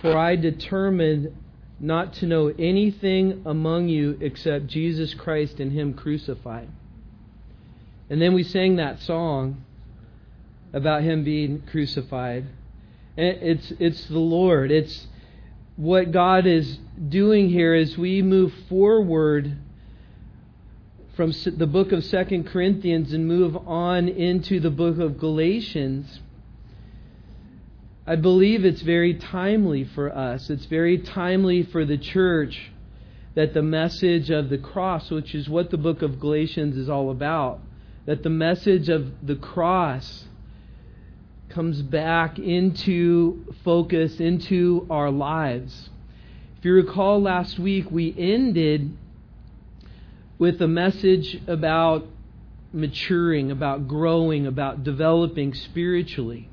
For I determined not to know anything among you except Jesus Christ and Him crucified. And then we sang that song about Him being crucified. And it's the Lord. It's what God is doing here as we move forward from the book of 2 Corinthians and move on into the book of Galatians. I believe it's very timely for us. It's very timely for the church that the message of the cross, which is what the book of Galatians is all about, that the message of the cross comes back into focus, into our lives. If you recall last week, we ended with a message about maturing, about growing, about developing spiritually.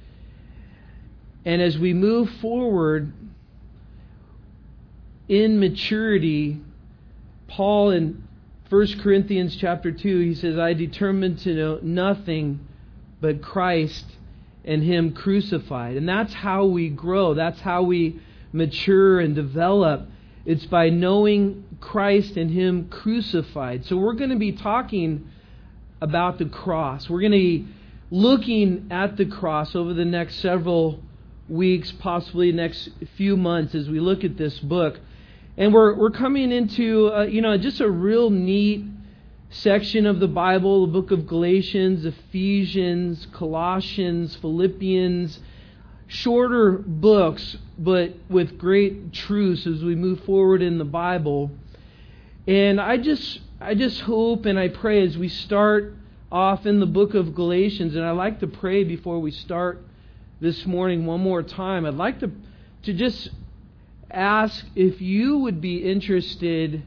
And as we move forward in maturity, Paul in 1 Corinthians chapter 2, he says, I determined to know nothing but Christ and Him crucified. And that's how we grow. That's how we mature and develop. It's by knowing Christ and Him crucified. So we're going to be talking about the cross. We're going to be looking at the cross over the next several weeks, possibly next few months as we look at this book. And we're coming into just a real neat section of the Bible, the book of Galatians, Ephesians, Colossians, Philippians, shorter books, but with great truths as we move forward in the Bible. And I just hope and I pray as we start off in the book of Galatians, and I like to pray before we start this morning one more time. I'd like to just ask if you would be interested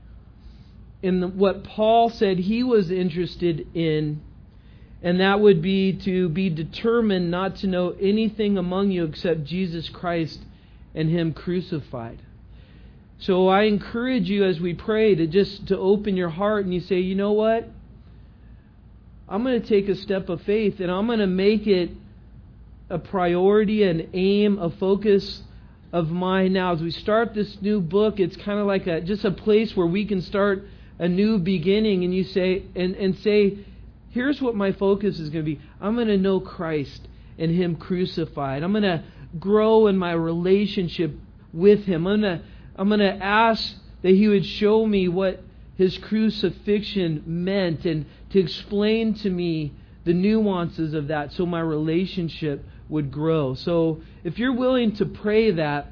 in what Paul said he was interested in, and that would be to be determined not to know anything among you except Jesus Christ and Him crucified. So I encourage you as we pray to open your heart and you say, you know what? I'm going to take a step of faith and I'm going to make it a priority, an aim, a focus of mine now. As we start this new book, it's kind of like just a place where we can start a new beginning, and you say, and say, here's what my focus is going to be. I'm going to know Christ and Him crucified. I'm going to grow in my relationship with Him. I'm going to ask that He would show me what His crucifixion meant and to explain to me the nuances of that so my relationship would grow. So if you're willing to pray that,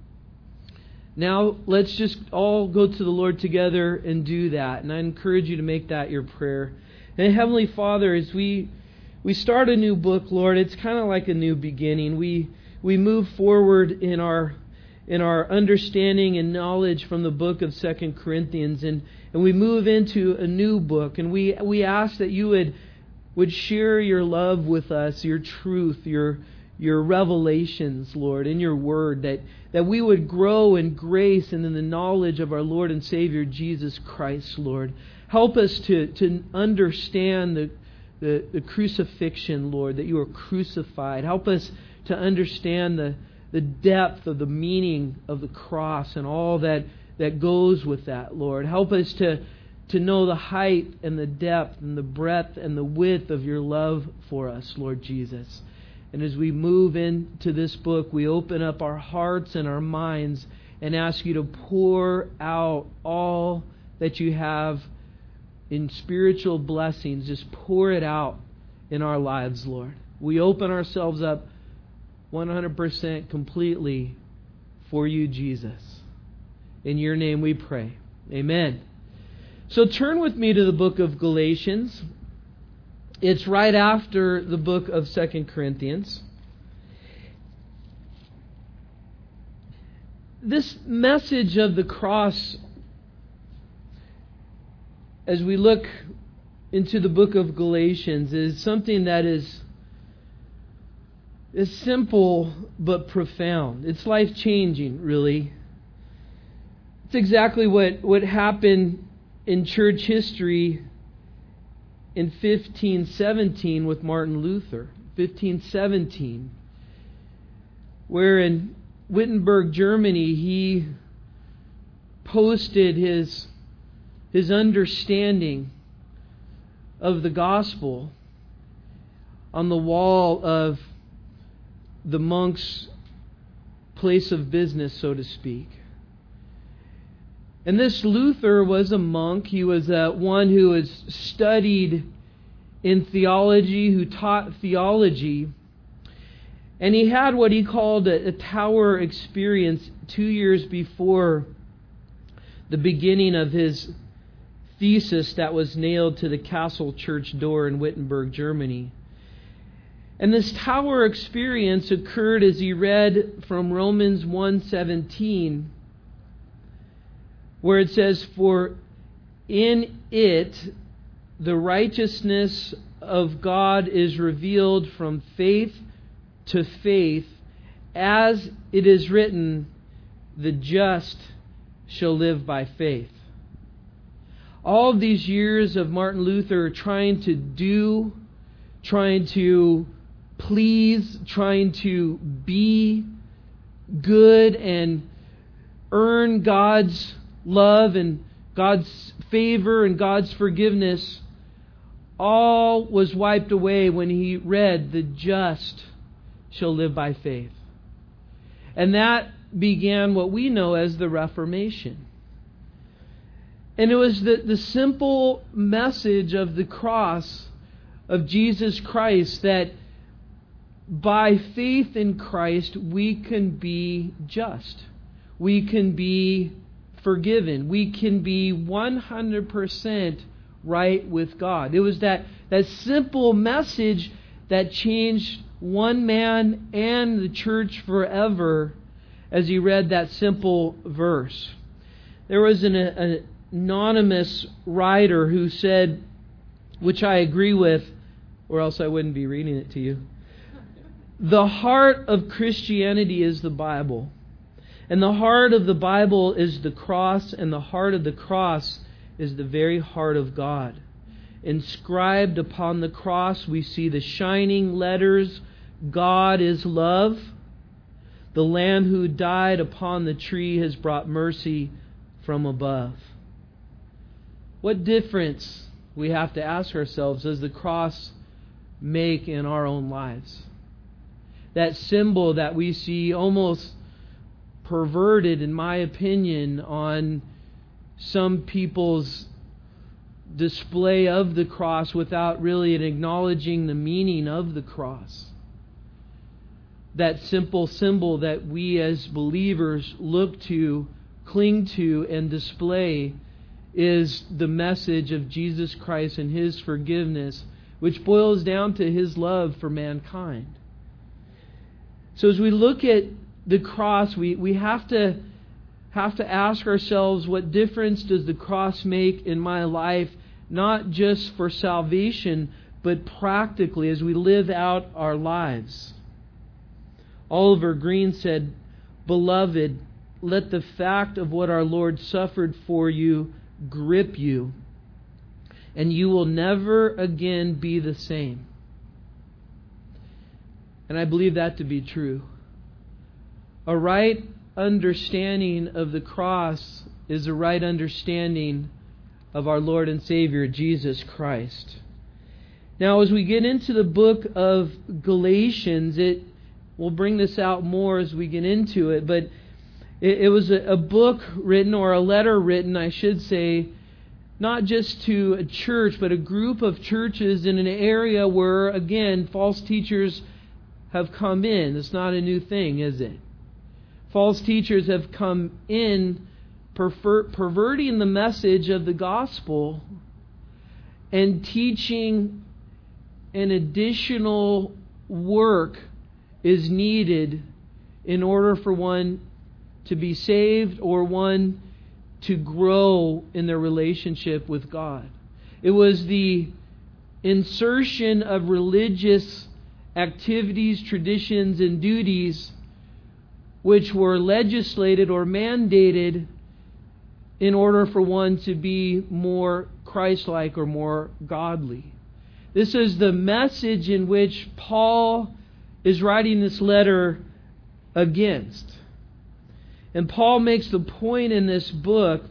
now let's just all go to the Lord together and do that. And I encourage you to make that your prayer. And Heavenly Father, as we start a new book, Lord, it's kind of like a new beginning. We move forward in our understanding and knowledge from the book of 2 Corinthians, and we move into a new book, and we ask that you would share your love with us, your truth, your revelations, Lord, in your word, that we would grow in grace and in the knowledge of our Lord and Savior Jesus Christ, Lord. Help us to understand the crucifixion, Lord, that you are crucified. Help us to understand the depth of the meaning of the cross and all that goes with that, Lord. Help us to know the height and the depth and the breadth and the width of your love for us, Lord Jesus. And as we move into this book, we open up our hearts and our minds and ask you to pour out all that you have in spiritual blessings. Just pour it out in our lives, Lord. We open ourselves up 100% completely for you, Jesus. In your name we pray. Amen. So turn with me to the book of Galatians. It's right after the book of 2 Corinthians. This message of the cross, as we look into the book of Galatians, is something that is simple but profound. It's life-changing, really. It's exactly what happened in church history in 1517 with Martin Luther. 1517. Wherein Wittenberg, Germany, he posted his understanding of the gospel on the wall of the monk's place of business, so to speak. And this Luther was a monk. He was one who has studied in theology, who taught theology. And he had what he called a tower experience 2 years before the beginning of his thesis that was nailed to the castle church door in Wittenberg, Germany. And this tower experience occurred as he read from Romans 1:17, where it says, "For in it the righteousness of God is revealed from faith to faith, as it is written, the just shall live by faith." All of these years of Martin Luther trying to do, trying to please, trying to be good and earn God's love and God's favor and God's forgiveness, all was wiped away when he read, "The just shall live by faith." And that began what we know as the Reformation. And it was the simple message of the cross of Jesus Christ, that by faith in Christ we can be just. We can be forgiven. We can be 100% right with God. It was that simple message that changed one man and the church forever as he read that simple verse. There was an anonymous writer who said, which I agree with, or else I wouldn't be reading it to you, "The heart of Christianity is the Bible. And the heart of the Bible is the cross, and the heart of the cross is the very heart of God. Inscribed upon the cross, we see the shining letters, God is love. The Lamb who died upon the tree has brought mercy from above." What difference, we have to ask ourselves, does the cross make in our own lives? That symbol that we see almost perverted, in my opinion, on some people's display of the cross without really acknowledging the meaning of the cross. That simple symbol that we as believers look to, cling to, and display is the message of Jesus Christ and His forgiveness, which boils down to His love for mankind. So as we look at the cross, we have to ask ourselves, what difference does the cross make in my life, not just for salvation, but practically as we live out our lives? Oliver Green said, "Beloved, let the fact of what our Lord suffered for you grip you, and you will never again be the same." And I believe that to be true. A right understanding of the cross is a right understanding of our Lord and Savior, Jesus Christ. Now, as we get into the book of Galatians, we'll bring this out more as we get into it, but it was a book written, or a letter written, I should say, not just to a church, but a group of churches in an area where, again, false teachers have come in. It's not a new thing, is it? False teachers have come in, perverting the message of the gospel and teaching an additional work is needed in order for one to be saved or one to grow in their relationship with God. It was the insertion of religious activities, traditions, and duties which were legislated or mandated in order for one to be more Christ-like or more godly. This is the message in which Paul is writing this letter against. And Paul makes the point in this book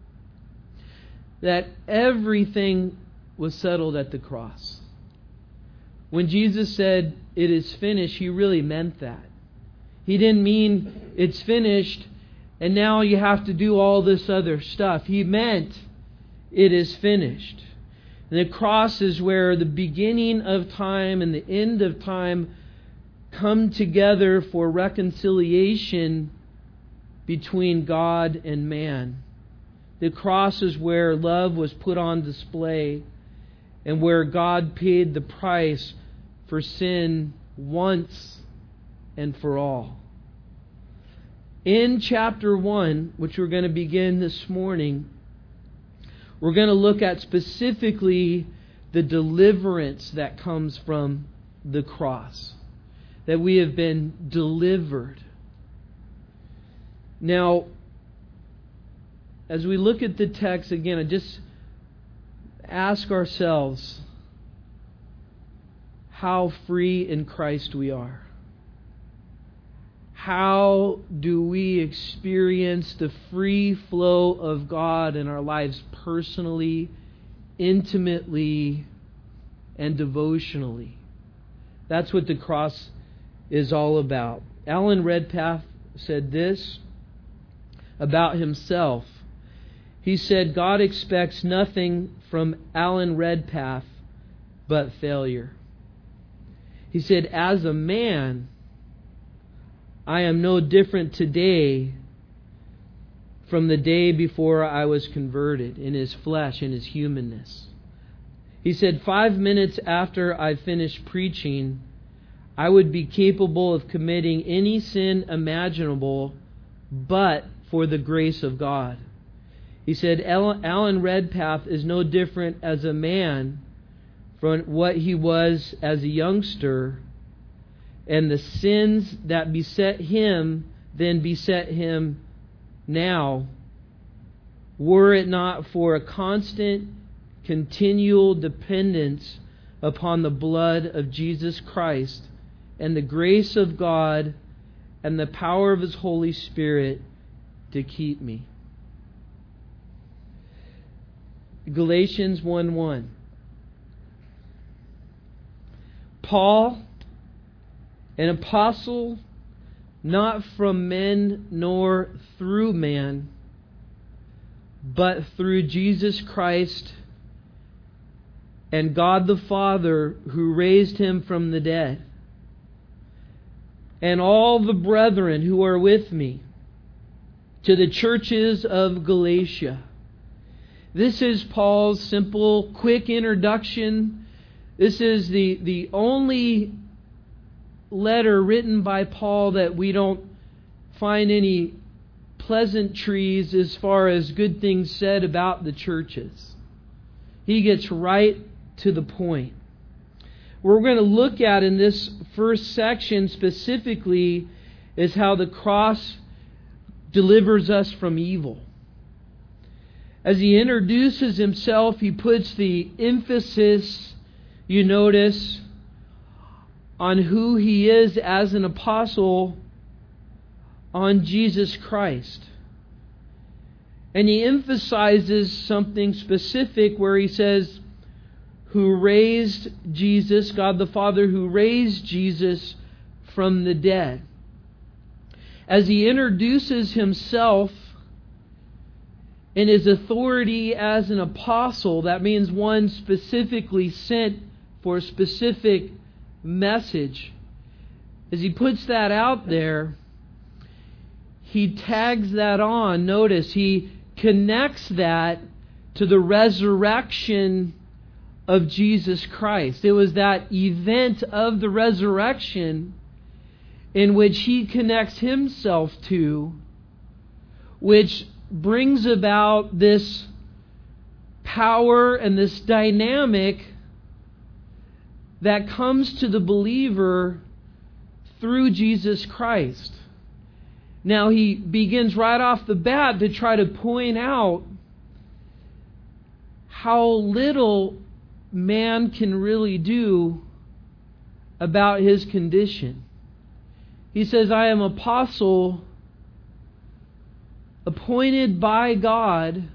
that everything was settled at the cross. When Jesus said, "It is finished," He really meant that. He didn't mean it's finished and now you have to do all this other stuff. He meant it is finished. And the cross is where the beginning of time and the end of time come together for reconciliation between God and man. The cross is where love was put on display and where God paid the price for sin once and for all. In chapter 1, which we're going to begin this morning, we're going to look at specifically the deliverance that comes from the cross. That we have been delivered. Now, as we look at the text again, I just ask ourselves how free in Christ we are. How do we experience the free flow of God in our lives personally, intimately, and devotionally? That's what the cross is all about. Alan Redpath said this about himself. He said, God expects nothing from Alan Redpath but failure. He said, as a man, I am no different today from the day before I was converted in his flesh, in his humanness. He said, 5 minutes after I finished preaching, I would be capable of committing any sin imaginable but for the grace of God. He said, Alan Redpath is no different as a man from what he was as a youngster, and the sins that beset him then beset him now, were it not for a constant, continual dependence upon the blood of Jesus Christ and the grace of God and the power of His Holy Spirit to keep me. Galatians 1:1. Paul, an apostle, not from men nor through man, but through Jesus Christ and God the Father who raised Him from the dead, and all the brethren who are with me, to the churches of Galatia. This is Paul's simple, quick introduction. This is the only letter written by Paul that we don't find any pleasantries as far as good things said about the churches. He gets right to the point. What we're going to look at in this first section specifically is how the cross delivers us from evil. As he introduces himself, he puts the emphasis, you notice, on who he is as an apostle, on Jesus Christ. And he emphasizes something specific where he says, who raised Jesus, God the Father, who raised Jesus from the dead. As he introduces himself in his authority as an apostle, that means one specifically sent for a specific message. As he puts that out there, he tags that on. Notice, he connects that to the resurrection of Jesus Christ. It was that event of the resurrection in which he connects himself to, which brings about this power and this dynamic that comes to the believer through Jesus Christ. Now he begins right off the bat to try to point out how little man can really do about his condition. He says, I am apostle appointed by God,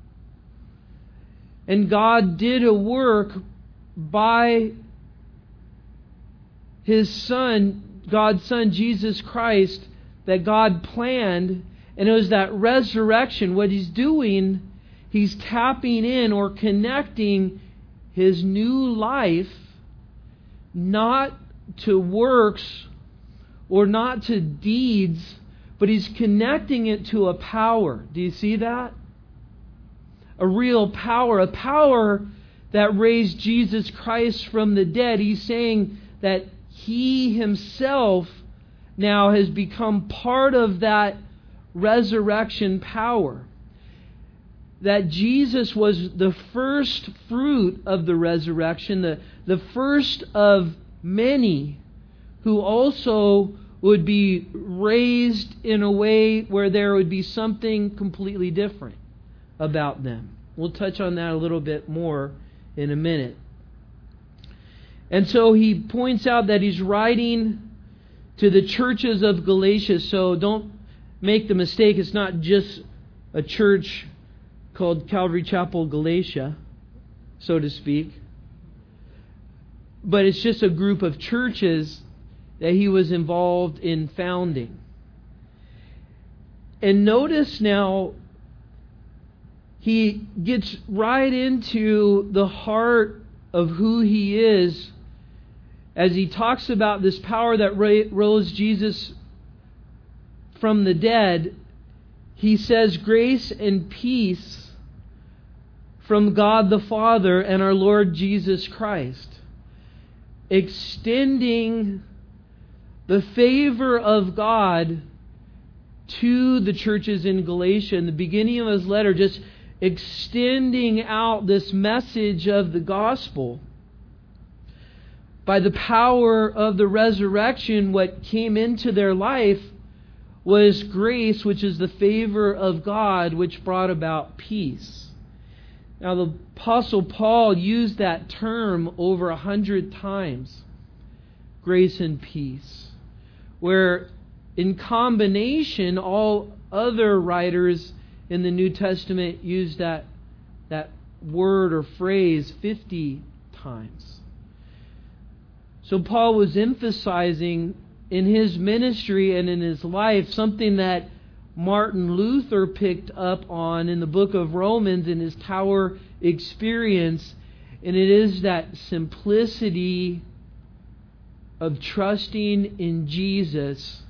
and God did a work by His Son, God's Son, Jesus Christ, that God planned. And it was that resurrection. What He's doing, He's tapping in or connecting His new life, not to works or not to deeds, but He's connecting it to a power. Do you see that? A real power, a power that raised Jesus Christ from the dead. He's saying that He Himself now has become part of that resurrection power. That Jesus was the first fruit of the resurrection, the first of many who also would be raised in a way where there would be something completely different about them. We'll touch on that a little bit more in a minute. And so he points out that he's writing to the churches of Galatia. So don't make the mistake, it's not just a church called Calvary Chapel Galatia, so to speak. But it's just a group of churches that he was involved in founding. And notice now, he gets right into the heart of who he is as he talks about this power that rose Jesus from the dead. He says, "Grace and peace from God the Father and our Lord Jesus Christ," extending the favor of God to the churches in Galatia. In the beginning of his letter, just extending out this message of the gospel. By the power of the resurrection, what came into their life was grace, which is the favor of God, which brought about peace. Now, the Apostle Paul used that term over 100 times, grace and peace, where in combination, all other writers in the New Testament use that word or phrase 50 times. So Paul was emphasizing in his ministry and in his life something that Martin Luther picked up on in the book of Romans in his Tower experience, and it is that simplicity of trusting in Jesus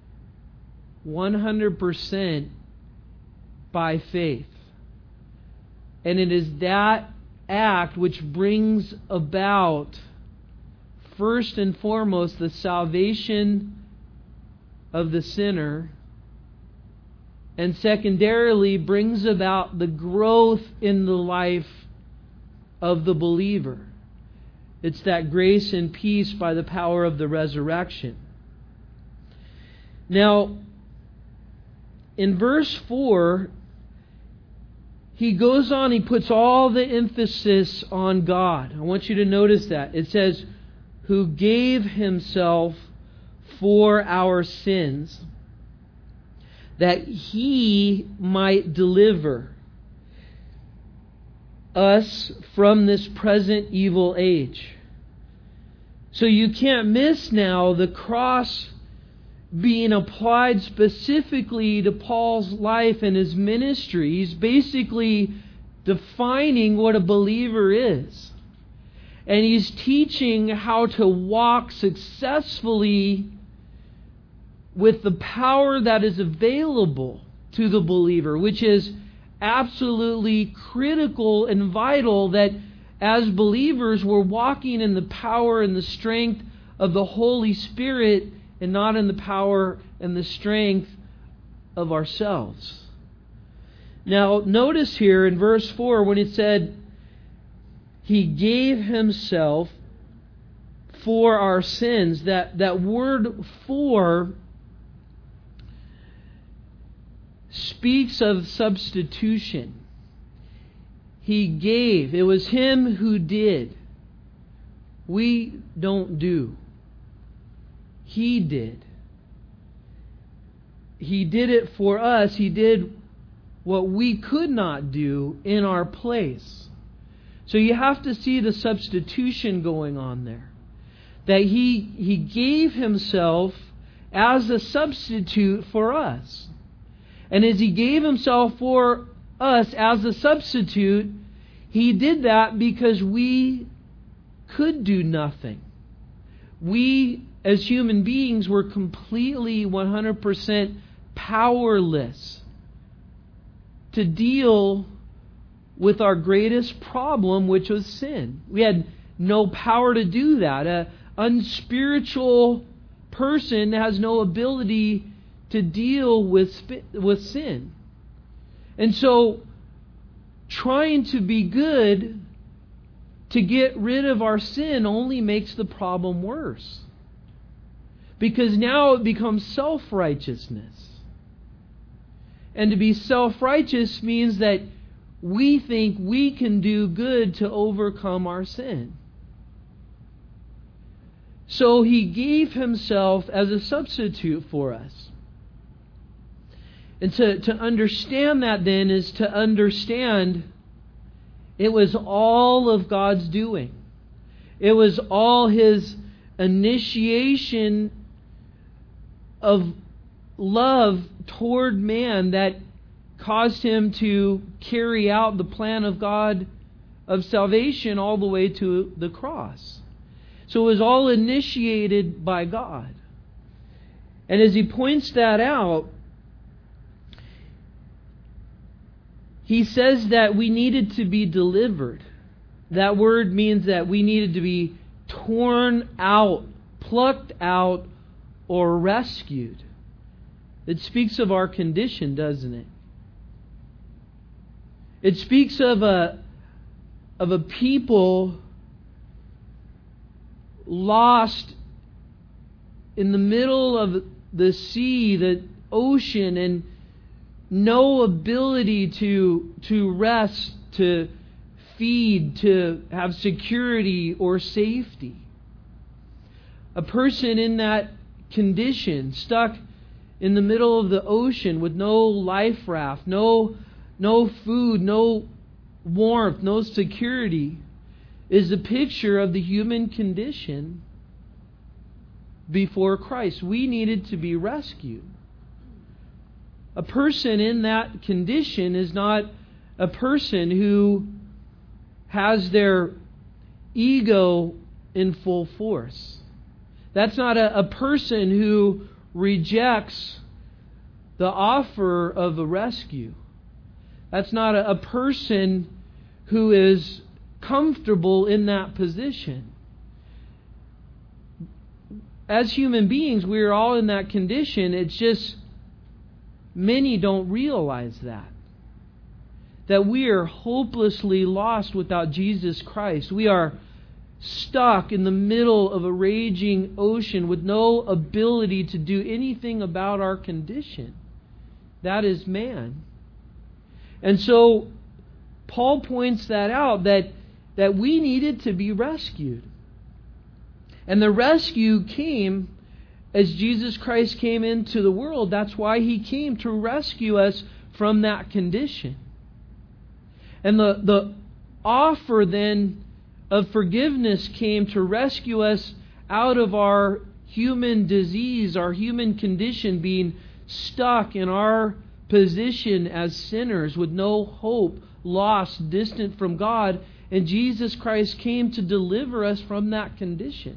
100% by faith. And it is that act which brings about, first and foremost, the salvation of the sinner, and secondarily brings about the growth in the life of the believer. It's that grace and peace by the power of the resurrection. Now, in verse 4, he goes on, he puts all the emphasis on God. I want you to notice that. It says, "Who gave Himself for our sins, that He might deliver us from this present evil age." So you can't miss now the cross being applied specifically to Paul's life and his ministry. He's basically defining what a believer is. And he's teaching how to walk successfully with the power that is available to the believer, which is absolutely critical and vital, that as believers we're walking in the power and the strength of the Holy Spirit and not in the power and the strength of ourselves. Now, notice here in verse 4 when it said, He gave Himself for our sins. That word "for" speaks of substitution. He gave. It was Him who did. We don't do. He did. He did it for us. He did what we could not do in our place. So you have to see the substitution going on there. That He gave Himself as a substitute for us. And as He gave Himself for us as a substitute, He did that because we could do nothing. We, as human beings, were completely 100% powerless to deal with our greatest problem, which was sin. We had no power to do that. An unspiritual person has no ability to deal with sin. And so, trying to be good to get rid of our sin only makes the problem worse. Because now it becomes self-righteousness. And to be self-righteous means that we think we can do good to overcome our sin. So He gave Himself as a substitute for us. And to understand that then is to understand it was all of God's doing. It was all His initiation of love toward man that caused Him to carry out the plan of God of salvation all the way to the cross. So it was all initiated by God. And as He points that out, He says that we needed to be delivered. That word means that we needed to be torn out, plucked out, or rescued. It speaks of our condition, doesn't it? It speaks of a people lost in the middle of the sea, the ocean, and no ability to rest, to feed, to have security or safety. A person in that condition, stuck in the middle of the ocean with no life raft, no food, no warmth, no security, is a picture of the human condition before Christ. We needed to be rescued. A person in that condition is not a person who has their ego in full force. That's not a person who rejects the offer of a rescue. That's not a person who is comfortable in that position. As human beings, we are all in that condition. It's just many don't realize that we are hopelessly lost without Jesus Christ. We are stuck in the middle of a raging ocean with no ability to do anything about our condition. That is man. And so Paul points that out, that we needed to be rescued. And the rescue came as Jesus Christ came into the world. That's why He came, to rescue us from that condition. And the offer then of forgiveness came to rescue us out of our human disease, our human condition, being stuck in our position as sinners with no hope, lost, distant from God. And Jesus Christ came to deliver us from that condition.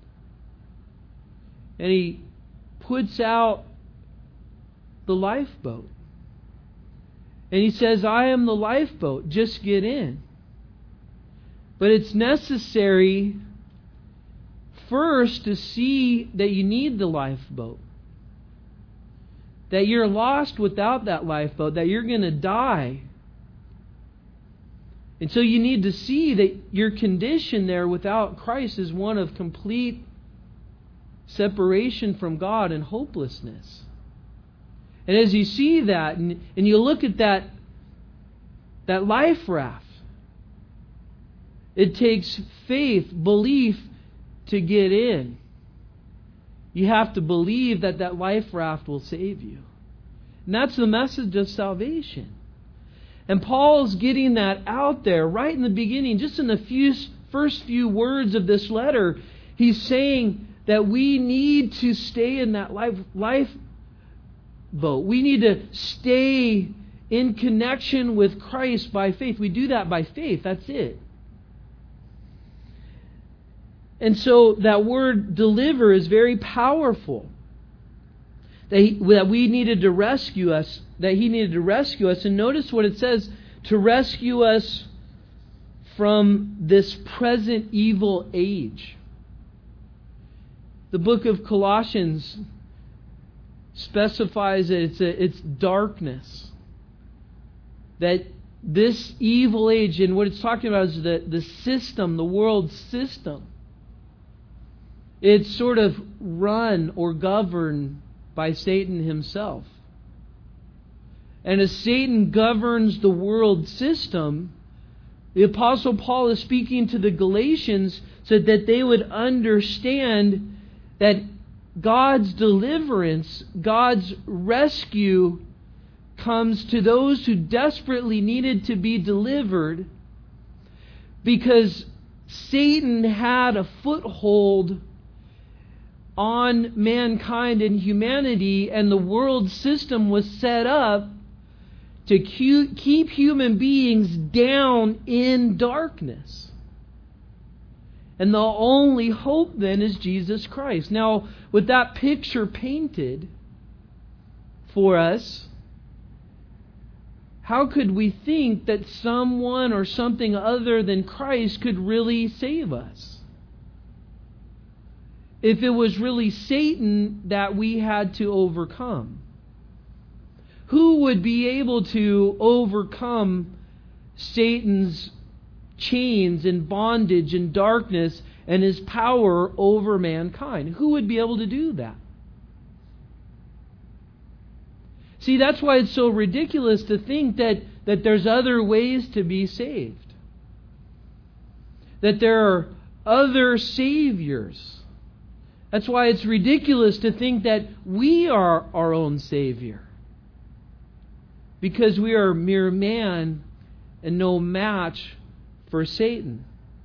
And He puts out the lifeboat. And He says, I am the lifeboat. Just get in. But it's necessary first to see that you need the lifeboat. That you're lost without that lifeboat. That you're going to die. And so you need to see that your condition there without Christ is one of complete separation from God and hopelessness. And as you see that, and you look at that life raft, it takes faith, belief to get in. You have to believe that life raft will save you. And that's the message of salvation. And Paul's getting that out there right in the beginning, just in the first few words of this letter. He's saying that we need to stay in that lifeboat. We need to stay in connection with Christ by faith. We do that by faith. That's it. And so that word deliver is very powerful. That we needed to rescue us, that He needed to rescue us. And notice what it says, to rescue us from this present evil age. The book of Colossians specifies that it's darkness. That this evil age, and what it's talking about is the system, the world system. It's sort of run or governed by Satan himself. And as Satan governs the world system, the Apostle Paul is speaking to the Galatians so that they would understand that God's deliverance, God's rescue comes to those who desperately needed to be delivered, because Satan had a foothold on mankind and humanity, and the world system was set up to keep human beings down in darkness. And the only hope then is Jesus Christ. Now, with that picture painted for us, how could we think that someone or something other than Christ could really save us? If it was really Satan that we had to overcome. Who would be able to overcome Satan's chains and bondage and darkness and his power over mankind? Who would be able to do that? See, that's why it's so ridiculous to think that there's other ways to be saved. That there are other saviors. That's why it's ridiculous to think that we are our own Savior. Because we are mere man and no match for Satan.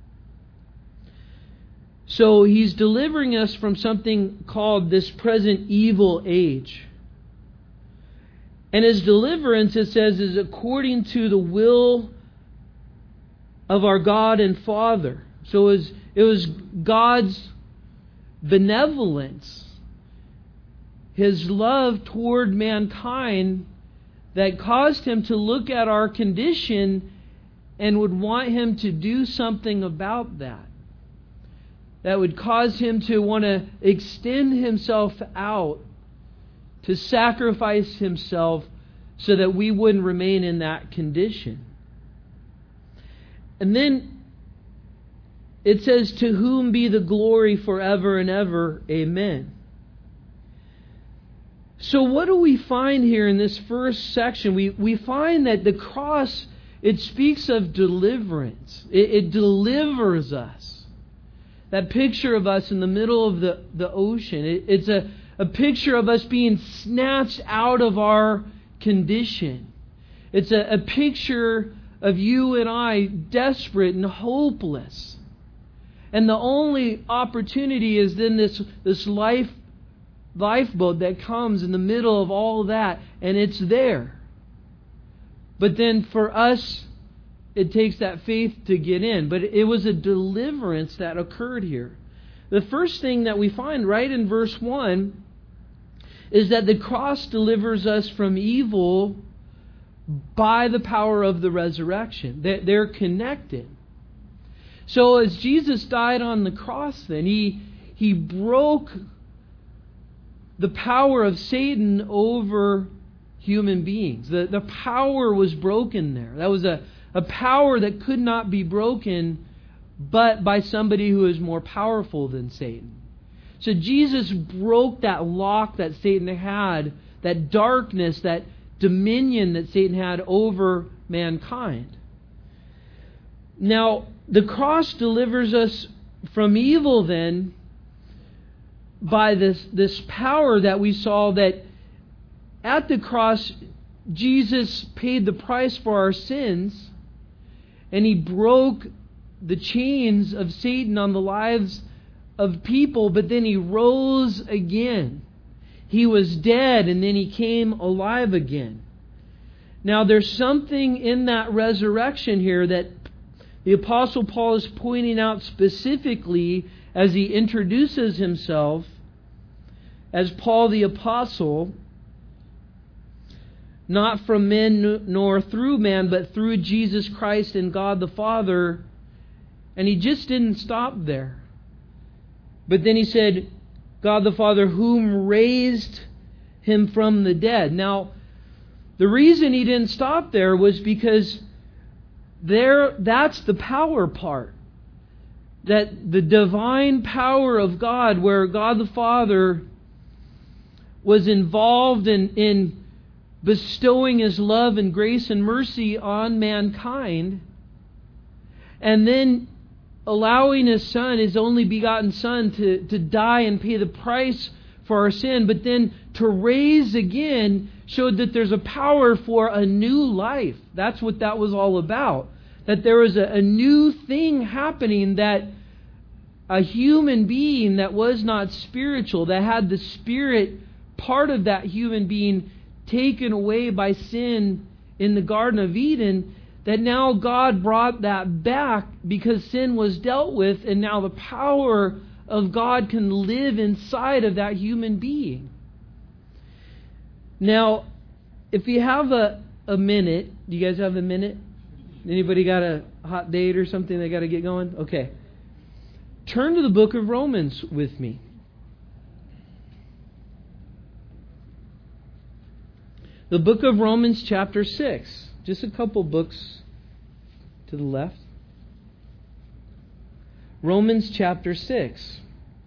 So He's delivering us from something called this present evil age. And His deliverance, it says, is according to the will of our God and Father. So it was God's benevolence, His love toward mankind, that caused Him to look at our condition and would want Him to do something about that. That would cause Him to want to extend Himself out, to sacrifice Himself so that we wouldn't remain in that condition. And then it says, to whom be the glory forever and ever. Amen. So what do we find here in this first section? We find that the cross, it speaks of deliverance. It delivers us. That picture of us in the middle of the ocean. It's a picture of us being snatched out of our condition. It's a picture of you and I desperate and hopeless. And the only opportunity is then this lifeboat that comes in the middle of all of that, and it's there. But then for us, it takes that faith to get in. But it was a deliverance that occurred here. The first thing that we find right in verse 1 is that the cross delivers us from evil by the power of the resurrection. They're connected. So as Jesus died on the cross then, He broke the power of Satan over human beings. The power was broken there. That was a power that could not be broken but by somebody who is more powerful than Satan. So Jesus broke that lock that Satan had, that darkness, that dominion that Satan had over mankind. Now, the cross delivers us from evil then by this power that we saw, that at the cross Jesus paid the price for our sins, and He broke the chains of Satan on the lives of people, but then He rose again. He was dead, and then He came alive again. Now, there's something in that resurrection here that the Apostle Paul is pointing out specifically as he introduces himself as Paul the Apostle, not from men nor through man, but through Jesus Christ and God the Father. And he just didn't stop there. But then he said, God the Father, whom raised Him from the dead. Now, the reason he didn't stop there was because that's the power part. That the divine power of God, where God the Father was involved in bestowing His love and grace and mercy on mankind, and then allowing His Son, His only begotten Son, to die and pay the price for our sin, but then to raise again, showed that there's a power for a new life. That's what that was all about. That there was a new thing happening, that a human being that was not spiritual, that had the spirit part of that human being taken away by sin in the Garden of Eden, that now God brought that back because sin was dealt with, and now the power of God can live inside of that human being. Now, if you have a minute, do you guys have a minute? Anybody got a hot date or something they got to get going? Okay. Turn to the book of Romans with me. The book of Romans chapter 6. Just a couple books to the left. Romans chapter 6.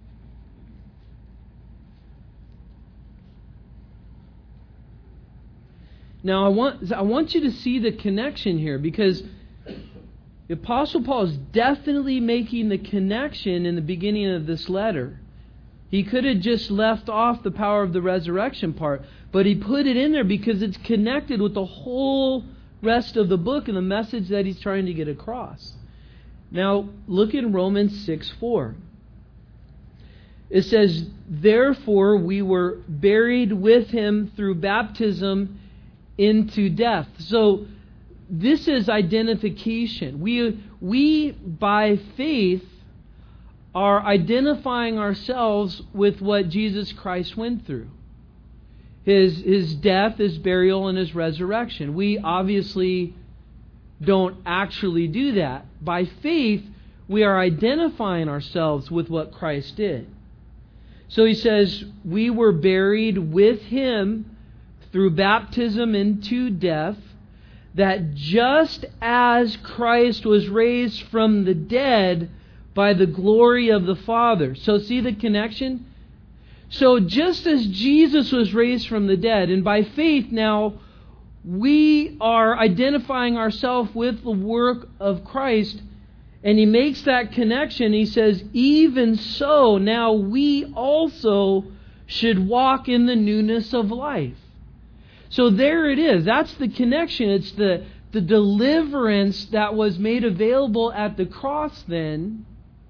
Now I want you to see the connection here, because the Apostle Paul is definitely making the connection in the beginning of this letter. He could have just left off the power of the resurrection part, but he put it in there because it's connected with the whole rest of the book and the message that he's trying to get across. Now, look in Romans 6:4. It says, therefore we were buried with Him through baptism into death. So, this is identification. We by faith are identifying ourselves with what Jesus Christ went through. His death, His burial, and His resurrection. We obviously don't actually do that. By faith, we are identifying ourselves with what Christ did. So he says, we were buried with Him through baptism into death, that just as Christ was raised from the dead by the glory of the Father. So see the connection? So just as Jesus was raised from the dead, and by faith now we are identifying ourselves with the work of Christ, and he makes that connection. He says, even so, now we also should walk in the newness of life. So there it is. That's the connection. It's the deliverance that was made available at the cross then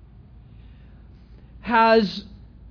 has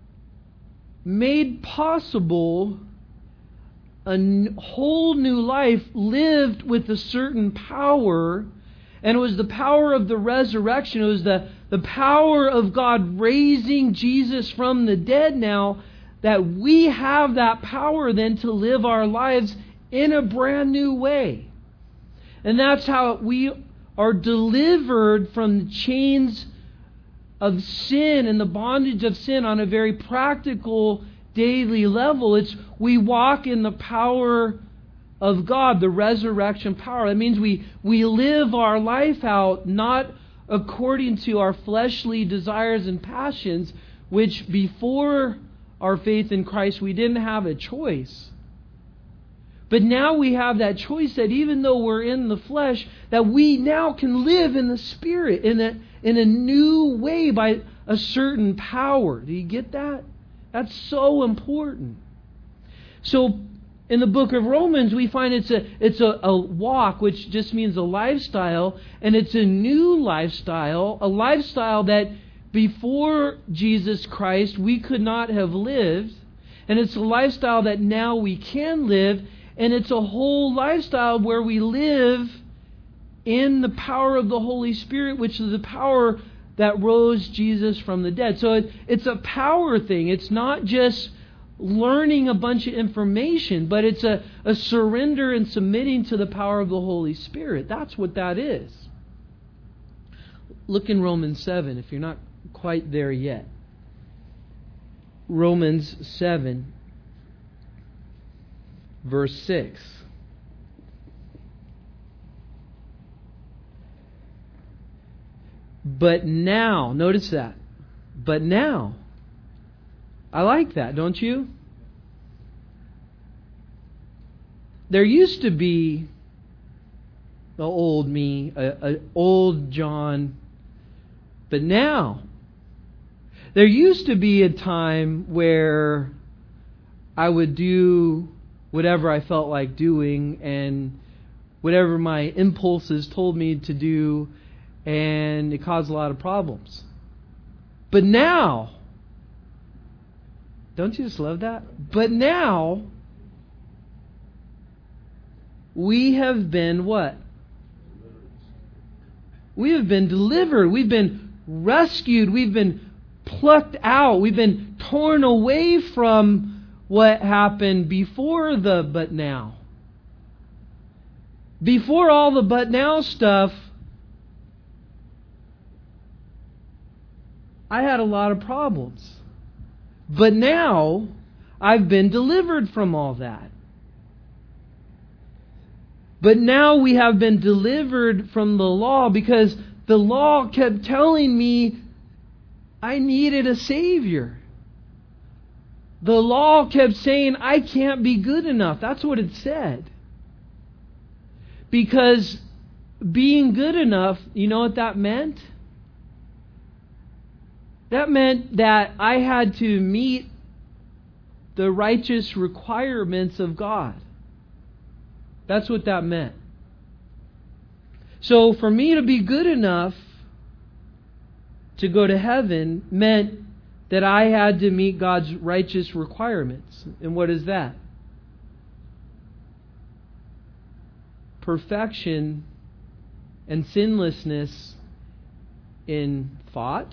made possible a whole new life lived with a certain power. And it was the power of the resurrection. It was the power of God raising Jesus from the dead now, that we have that power then to live our lives in a brand new way. And that's how we are delivered from the chains of sin and the bondage of sin on a very practical daily level. It's we walk in the power of God, the resurrection power. That means we live our life out not according to our fleshly desires and passions, which before our faith in Christ we didn't have a choice. But now we have that choice, that even though we're in the flesh, that we now can live in the Spirit in a new way by a certain power. Do you get that? That's so important. So In the book of Romans, we find it's a walk, which just means a lifestyle, and it's a new lifestyle, a lifestyle that before Jesus Christ we could not have lived, and it's a lifestyle that now we can live, and it's a whole lifestyle where we live in the power of the Holy Spirit, which is the power that rose Jesus from the dead. So it's a power thing. It's not just learning a bunch of information, but it's a surrender and submitting to the power of the Holy Spirit. That's what that is. Look in Romans 7 if you're not quite there yet. Romans 7, verse 6. But now, notice that. But now, I like that, don't you? There used to be the old me, old John, but now, there used to be a time where I would do whatever I felt like doing and whatever my impulses told me to do, and it caused a lot of problems. But now, don't you just love that? But now, we have been what? We have been delivered. We've been rescued. We've been plucked out. We've been torn away from what happened before the but now. Before all the but now stuff, I had a lot of problems. But now, I've been delivered from all that. But now we have been delivered from the law because the law kept telling me I needed a Savior. The law kept saying I can't be good enough. That's what it said. Because being good enough, you know what that meant? That meant that I had to meet the righteous requirements of God. That's what that meant. So for me to be good enough to go to heaven meant that I had to meet God's righteous requirements. And what is that? Perfection and sinlessness in thought.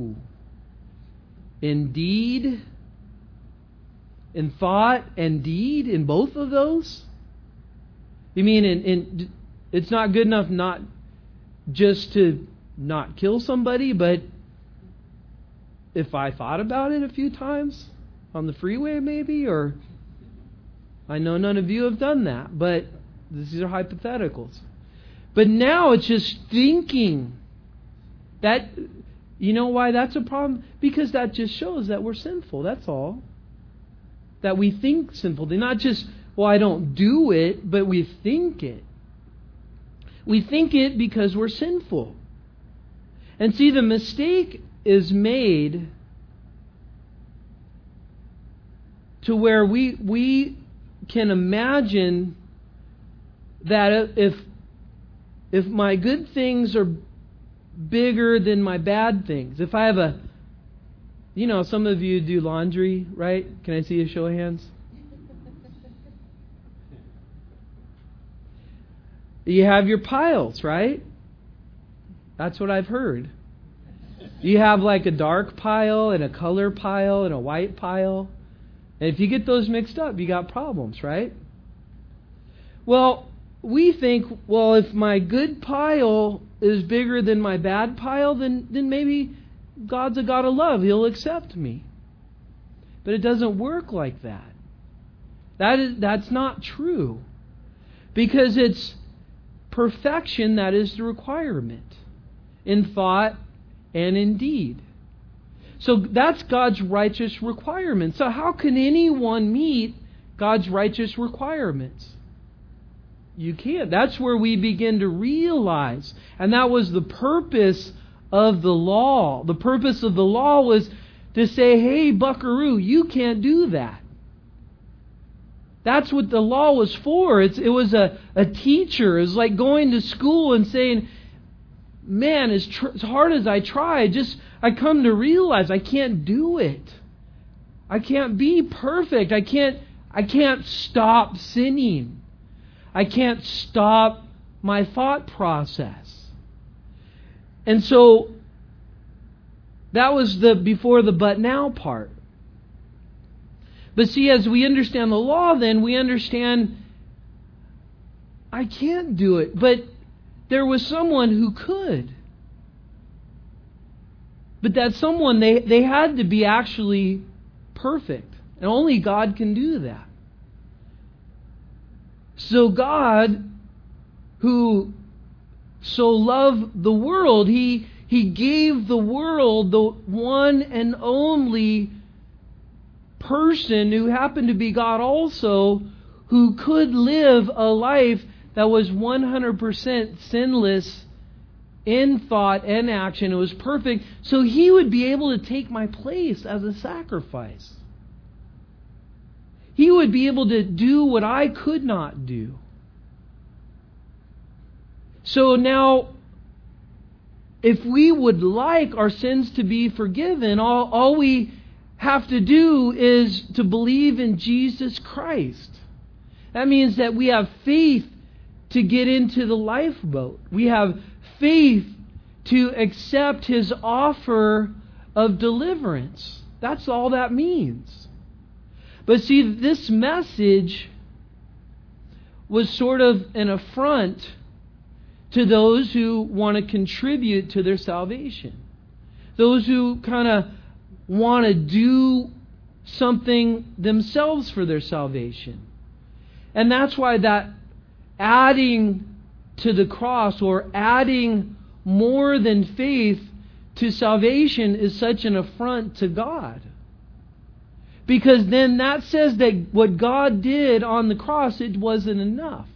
In deed. In thought and deed. In both of those. You mean it's not good enough not just to not kill somebody, but if I thought about it a few times on the freeway maybe, or I know none of you have done that, but these are hypotheticals. But now it's just thinking. That, you know why that's a problem? Because that just shows that we're sinful, that's all. That we think sinful. They're not just, well, I don't do it, but we think it. We think it because we're sinful. And see, the mistake is made to where we can imagine that if my good things are bigger than my bad things, if I have some of you do laundry, right? Can I see a show of hands? You have your piles, right? That's what I've heard. You have like a dark pile and a color pile and a white pile. And if you get those mixed up, you got problems, right? Well, we think, well, if my good pile is bigger than my bad pile, then maybe God's a God of love. He'll accept me. But it doesn't work like that. That's not true. Because it's perfection that is the requirement in thought and in deed. So that's God's righteous requirement. So how can anyone meet God's righteous requirements? You can't. That's where we begin to realize. And that was the purpose of the law. The purpose of the law was to say, hey, buckaroo, you can't do that. That's what the law was for. It was a teacher. It was like going to school and saying, man, as hard as I try, I come to realize I can't do it. I can't be perfect. I can't stop sinning. I can't stop my thought process. And so that was the before the but now part. But see, as we understand the law, then we understand I can't do it. But there was someone who could. But that someone, they had to be actually perfect. And only God can do that. So God, who so loved the world, He gave the world the one and only person who happened to be God also, who could live a life that was 100% sinless in thought and action. It was perfect. So He would be able to take my place as a sacrifice. He would be able to do what I could not do. So now, if we would like our sins to be forgiven, all we have to do is to believe in Jesus Christ. That means that we have faith to get into the lifeboat. We have faith to accept His offer of deliverance. That's all that means. But see, this message was sort of an affront to those who want to contribute to their salvation. Those who kind of want to do something themselves for their salvation. And that's why that adding to the cross, or adding more than faith to salvation, is such an affront to God. Because then that says that what God did on the cross, it wasn't enough.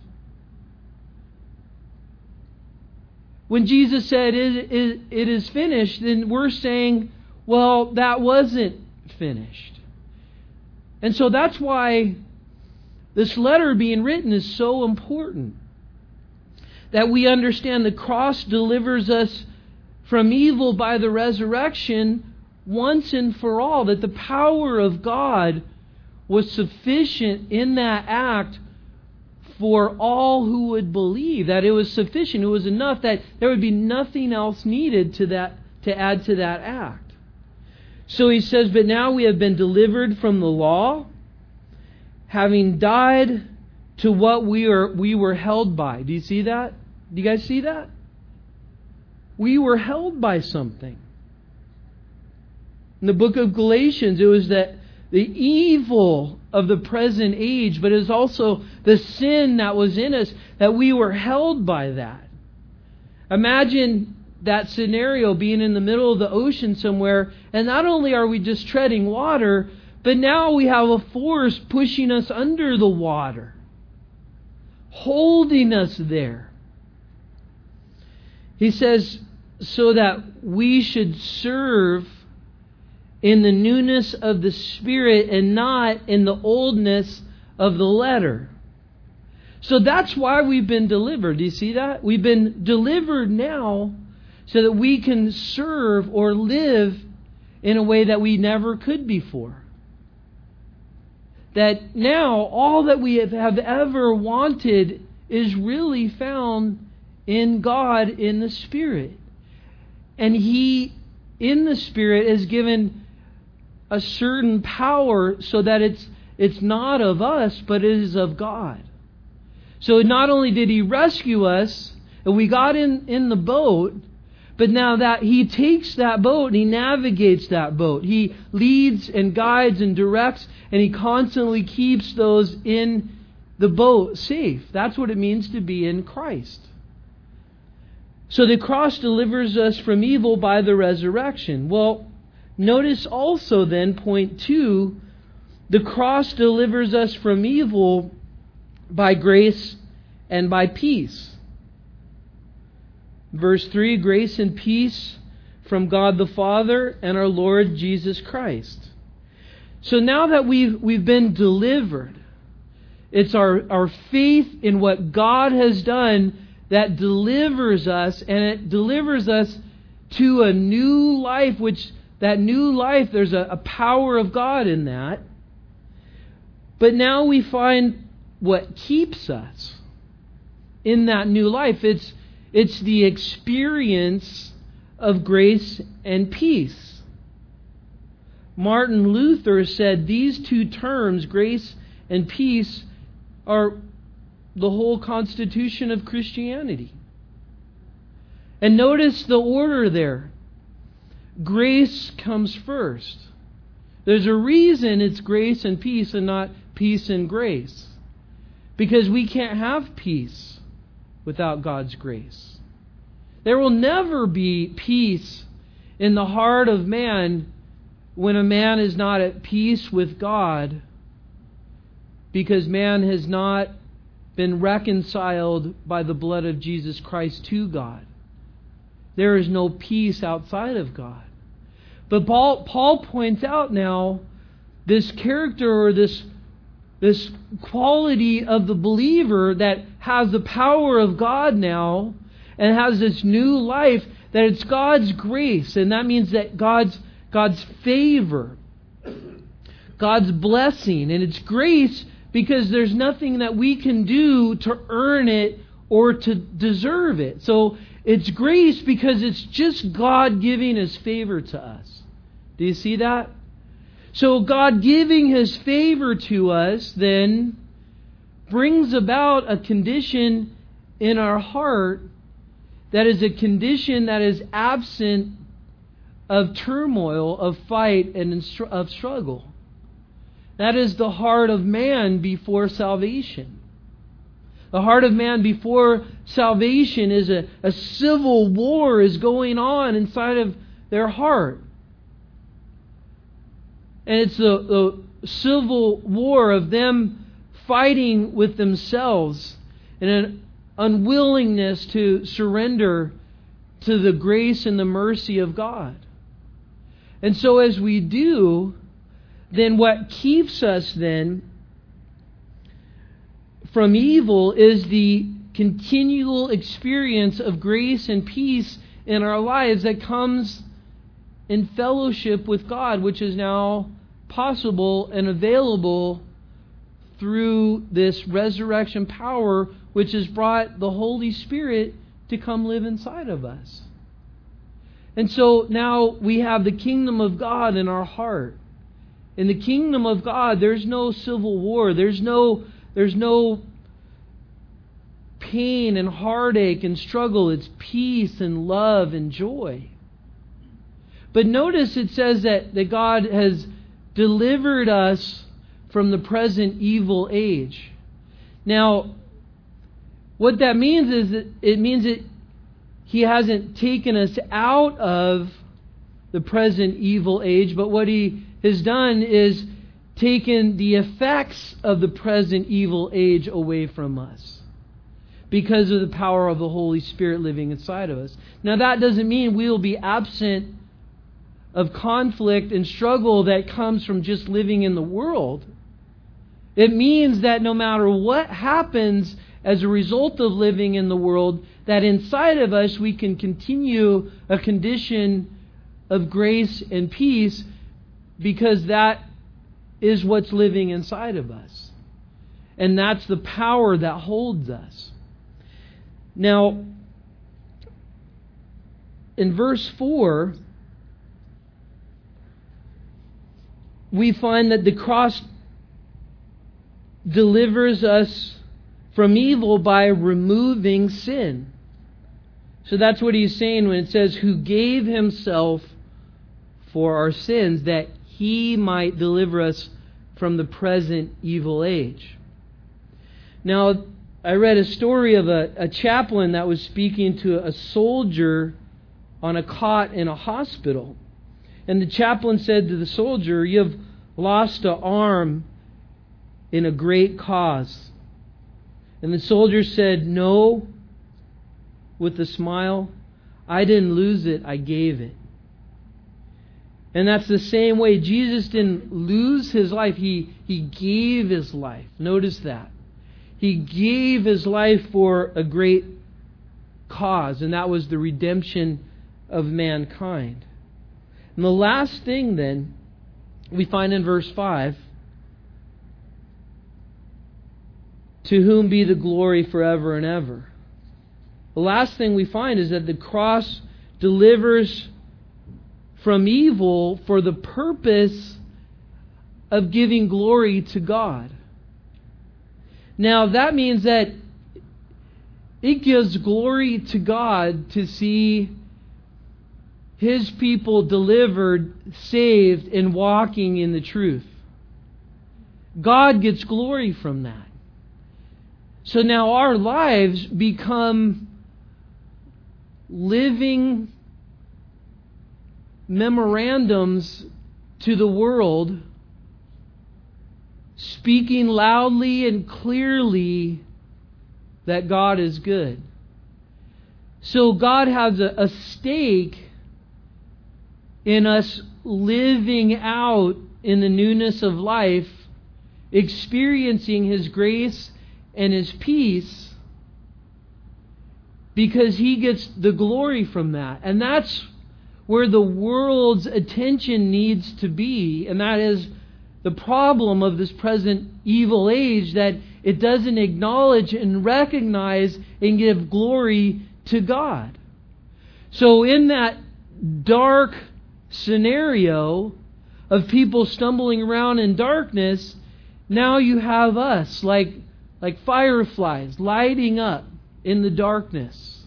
When Jesus said it is finished, then we're saying, well, that wasn't finished. And so that's why this letter being written is so important. That we understand the cross delivers us from evil by the resurrection once and for all. That the power of God was sufficient in that act for all who would believe. That it was sufficient, it was enough, that there would be nothing else needed to add to that act. So he says, but now we have been delivered from the law, having died to what we were held by. Do you see that? Do you guys see that? We were held by something. In the book of Galatians, it was that the evil of the present age, but it was also the sin that was in us, that we were held by that. Imagine that scenario, being in the middle of the ocean somewhere, and not only are we just treading water, but now we have a force pushing us under the water, holding us there. He says, so that we should serve in the newness of the Spirit and not in the oldness of the letter. So that's why we've been delivered. Do you see that? We've been delivered now so that we can serve or live in a way that we never could before. That now all that we have ever wanted is really found in God, in the Spirit. And He, in the Spirit, is given a certain power so that it's not of us, but it is of God. So not only did He rescue us, and we got in the boat, but now that He takes that boat and He navigates that boat. He leads and guides and directs, and He constantly keeps those in the boat safe. That's what it means to be in Christ. So the cross delivers us from evil by the resurrection. Well, notice also then, point 2, the cross delivers us from evil by grace and by peace. Verse 3, grace and peace from God the Father and our Lord Jesus Christ. So now that we've been delivered, It's our faith in what God has done that delivers us, and it delivers us to a new life, which that new life, there's a power of God in that. But now we find what keeps us in that new life. It's the experience of grace and peace. Martin Luther said these two terms, grace and peace, are the whole constitution of Christianity. And notice the order there. Grace comes first. There's a reason it's grace and peace and not peace and grace. Because we can't have peace without God's grace. There will never be peace in the heart of man when a man is not at peace with God, because man has not been reconciled by the blood of Jesus Christ to God. There is no peace outside of God. But Paul points out now this character, or this quality of the believer that has the power of God now and has this new life, that it's God's grace. And that means that God's favor, God's blessing. And it's grace because there's nothing that we can do to earn it or to deserve it. So it's grace because it's just God giving His favor to us. Do you see that? So God giving His favor to us then brings about a condition in our heart that is a condition that is absent of turmoil, of fight, and of struggle. That is the heart of man before salvation. The heart of man before salvation is a civil war is going on inside of their heart. And it's the civil war of them fighting with themselves and an unwillingness to surrender to the grace and the mercy of God. And so as we do, then what keeps us then from evil is the continual experience of grace and peace in our lives that comes in fellowship with God, which is now possible and available through this resurrection power, which has brought the Holy Spirit to come live inside of us. And so now we have the kingdom of God in our heart. In the kingdom of God, there's no civil war. There's no pain and heartache and struggle. It's peace and love and joy. But notice it says that God has delivered us from the present evil age. Now, what that means is that it means that He hasn't taken us out of the present evil age, but what He has done is taken the effects of the present evil age away from us because of the power of the Holy Spirit living inside of us. Now, that doesn't mean we will be absent of conflict and struggle that comes from just living in the world. It means that no matter what happens as a result of living in the world, that inside of us we can continue a condition of grace and peace, because that is what's living inside of us. And that's the power that holds us. Now, in verse 4, we find that the cross delivers us from evil by removing sin. So that's what he's saying when it says, who gave Himself for our sins, that He might deliver us from the present evil age. Now, I read a story of a chaplain that was speaking to a soldier on a cot in a hospital. And the chaplain said to the soldier, "You have lost an arm in a great cause." And the soldier said, "No," with a smile, "I didn't lose it, I gave it." And that's the same way. Jesus didn't lose His life. He gave His life. Notice that. He gave His life for a great cause, and that was the redemption of mankind. And the last thing then we find in verse 5, to whom be the glory forever and ever. The last thing we find is that the cross delivers from evil for the purpose of giving glory to God. Now that means that it gives glory to God to see His people delivered, saved, and walking in the truth. God gets glory from that. So now our lives become living memorandums to the world, speaking loudly and clearly that God is good. So God has a stake in us living out in the newness of life, experiencing His grace and His peace, because He gets the glory from that. And that's where the world's attention needs to be. And that is the problem of this present evil age, that it doesn't acknowledge and recognize and give glory to God. So in that dark scenario of people stumbling around in darkness, now you have us like fireflies lighting up in the darkness,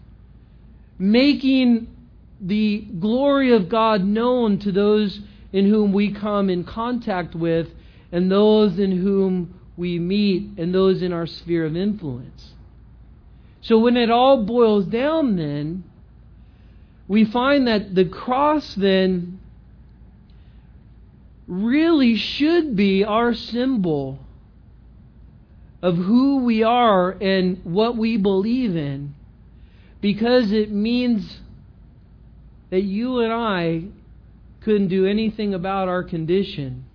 making the glory of God known to those in whom we come in contact with, and those in whom we meet, and those in our sphere of influence. So when it all boils down then, we find that the cross then really should be our symbol of who we are and what we believe in, because it means that you and I couldn't do anything about our condition.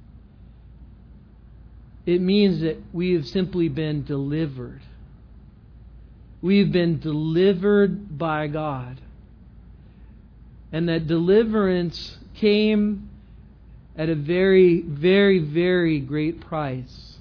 It means that we have simply been delivered. We've been delivered by God. And that deliverance came at a very, very, very great price.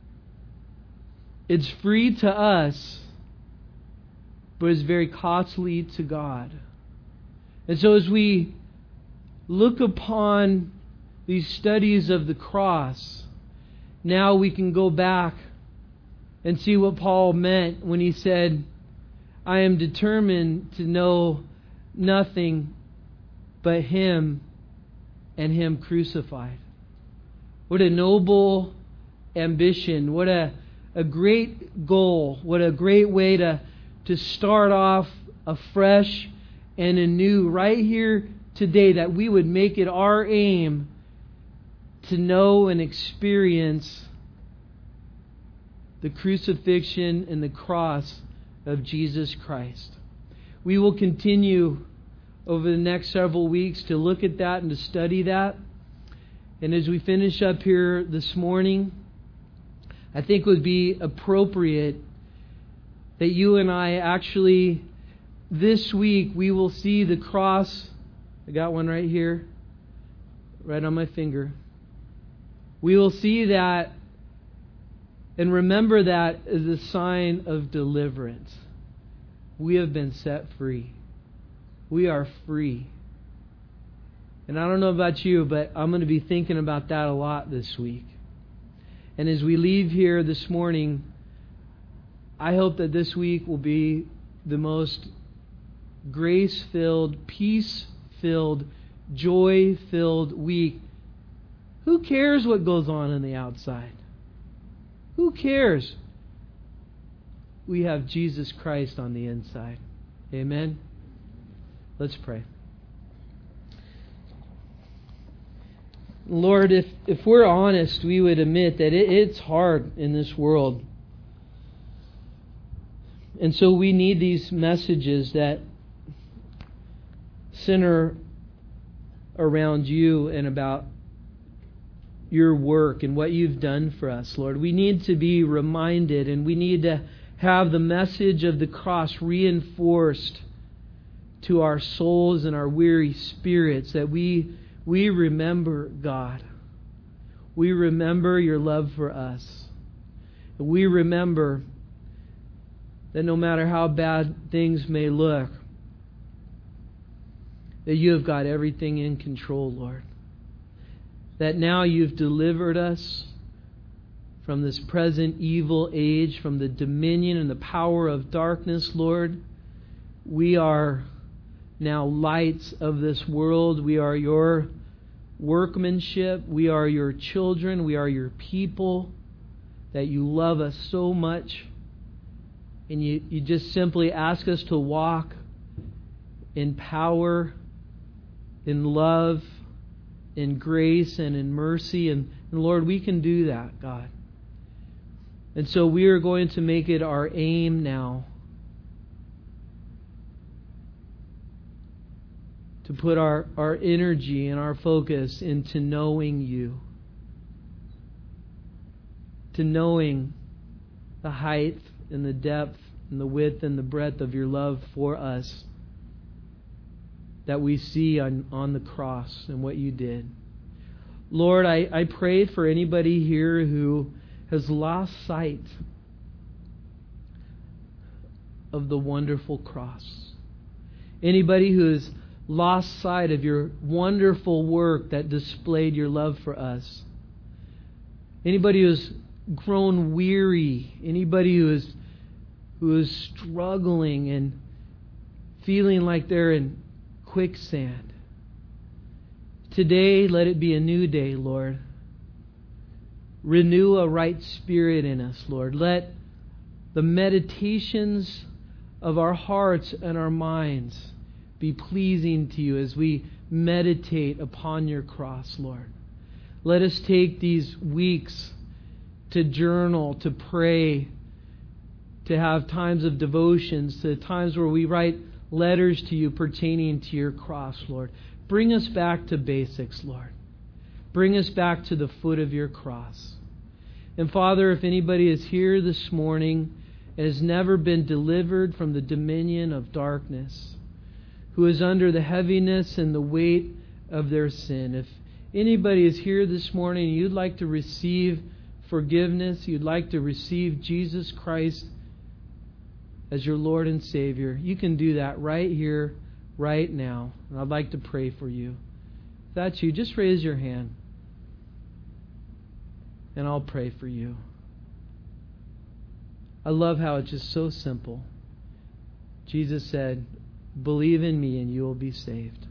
It's free to us, but it's very costly to God. And so as we look upon these studies of the cross, now we can go back and see what Paul meant when he said, I am determined to know nothing but Him and Him crucified. What a noble ambition. What a great goal. What a great way to start off afresh and anew right here today, that we would make it our aim to know and experience the crucifixion and the cross of Jesus Christ. We will continue over the next several weeks to look at that and to study that. And as we finish up here this morning, I think it would be appropriate that you and I actually, this week, we will see the cross. I got one right here, right on my finger. We will see that and remember that as a sign of deliverance. We have been set free. We are free. And I don't know about you, but I'm going to be thinking about that a lot this week. And as we leave here this morning, I hope that this week will be the most grace-filled, peace-filled, joy-filled week. Who cares what goes on the outside? Who cares? We have Jesus Christ on the inside. Amen? Let's pray. Lord, if we're honest, we would admit that it's hard in this world. And so we need these messages that center around You and about your work and what you've done for us, Lord. We need to be reminded, and we need to have the message of the cross reinforced to our souls and our weary spirits, that we remember, God. We remember your love for us. We remember that no matter how bad things may look, that you have got everything in control, Lord. That now you've delivered us from this present evil age, from the dominion and the power of darkness, Lord. We are now lights of this world. We are your workmanship. We are your children. We are your people. That you love us so much. And you just simply ask us to walk in power, in love, in grace, and in mercy. And Lord, we can do that, God. And so we are going to make it our aim now to put our energy and our focus into knowing you. To knowing the height and the depth and the width and the breadth of your love for us that we see on the cross and what you did. Lord, I pray for anybody here who has lost sight of the wonderful cross. Anybody who has lost sight of your wonderful work that displayed your love for us. Anybody who has grown weary. Anybody who is struggling and feeling like they're in quicksand. Today, let it be a new day, Lord. Renew a right spirit in us, Lord. Let the meditations of our hearts and our minds be pleasing to you as we meditate upon your cross, Lord. Let us take these weeks to journal, to pray, to have times of devotions, to times where we write letters to you pertaining to your cross, Lord. Bring us back to basics, Lord. Bring us back to the foot of your cross. And Father, if anybody is here this morning and has never been delivered from the dominion of darkness, who is under the heaviness and the weight of their sin, if anybody is here this morning and you'd like to receive forgiveness, you'd like to receive Jesus Christ as your Lord and Savior, you can do that right here, right now. And I'd like to pray for you. If that's you, just raise your hand and I'll pray for you. I love how it's just so simple. Jesus said, "Believe in me and you will be saved."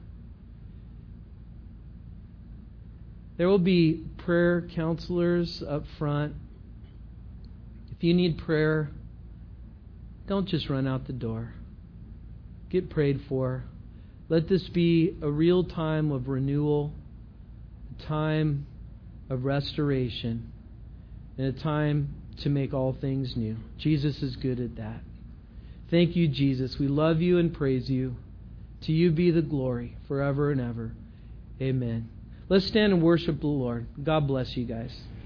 There will be prayer counselors up front. If you need prayer, don't just run out the door. Get prayed for. Let this be a real time of renewal, a time of restoration, and a time to make all things new. Jesus is good at that. Thank you, Jesus. We love you and praise you. To you be the glory forever and ever. Amen. Let's stand and worship the Lord. God bless you guys.